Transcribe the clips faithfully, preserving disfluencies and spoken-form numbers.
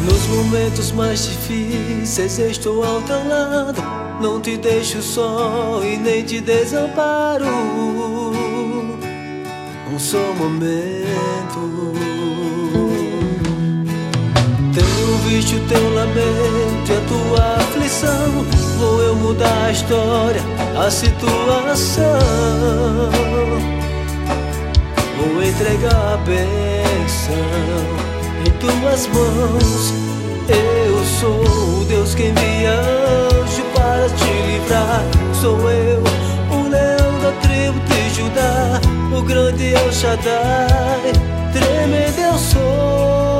Nos momentos mais difíceis estou ao teu lado, não te deixo só e nem te desamparo. Um só momento. Tenho visto teu lamento e a tua aflição. Vou eu mudar a história, a situação. Vou entregar a bênção em tuas mãos. Eu sou o Deus que envia anjo para te livrar. Sou eu, o leão da tribo de Judá, o grande El Shaddai, tremendo eu sou.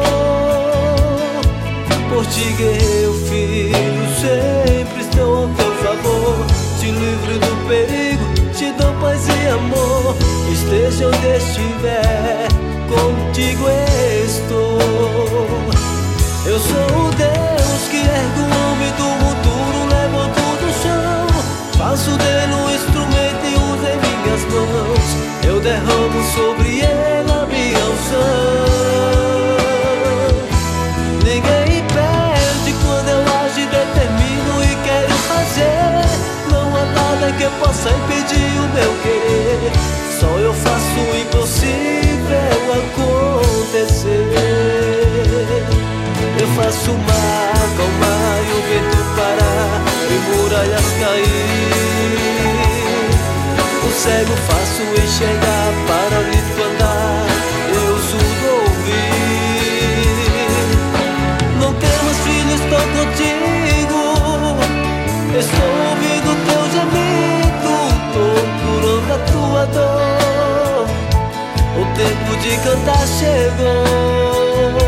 Por ti guerreiro filho, sempre estou ao teu favor. Te livro do perigo, te dou paz e amor. Esteja onde estiver, contigo estou. Eu sou o Deus que ergue o homem do futuro, levanto do chão. Faço dele um instrumento e uso em minhas mãos. Eu derramo sobre ele a minha unção. Ninguém impede quando eu age, determino e quero fazer. Não há nada que possa impedir o meu querer. Só eu faço o impossível acontecer. Eu faço o mar acalmar e o vento parar e muralhas cair. O cego faço enxergar, paralítico andar, eu surdo ouvir. Não temas, filho, estou contigo. Estou ouvindo teu gemido, tô curando a tua dor. O tempo de cantar chegou.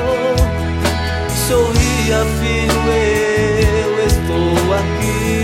Sorria, filho, eu estou aqui.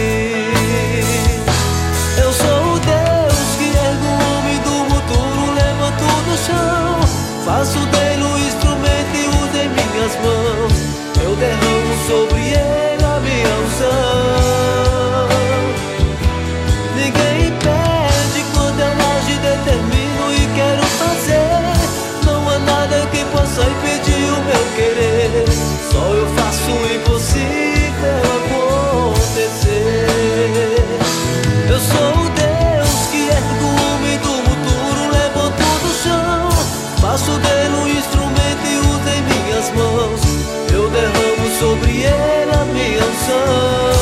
Eu sou o Deus que ergo o homem do futuro, levanto do chão. Faço dele um instrumento e uso em minhas mãos. Eu derramo sobre ele a minha unção. Ninguém impede quando eu age, determino e quero fazer. Não há nada que possa impedir o meu querer. Só eu faço o impossível acontecer. Eu sou o Deus que ergo o homem do futuro, levanto do chão. Faço dele um instrumento e uso em minhas mãos. Eu derramo sobre ele a minha unção.